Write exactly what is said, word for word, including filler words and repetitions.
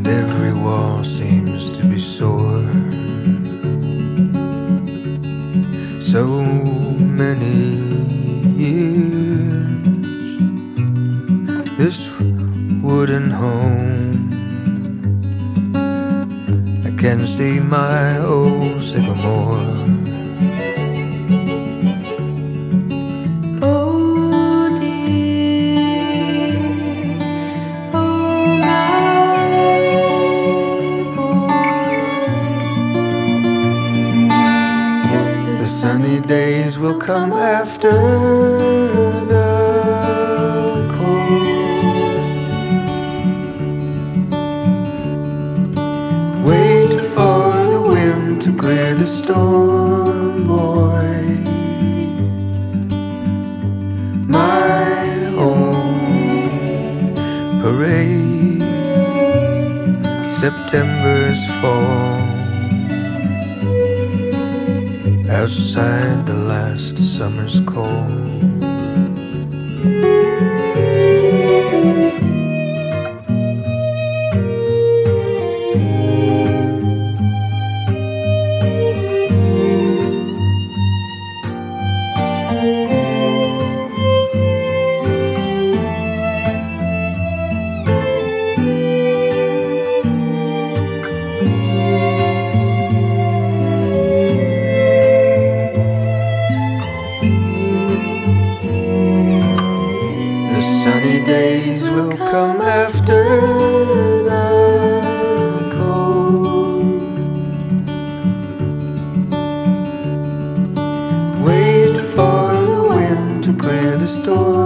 Every wall seems to be sore. So many years, this wooden home, I can see my old sycamore. Sunny days will come after the cold. Wait for the wind to clear the storm, boy. My own parade, September's fall. Outside the last summer's cold. Sunny days will come after the cold. Wait for the wind to clear the storm.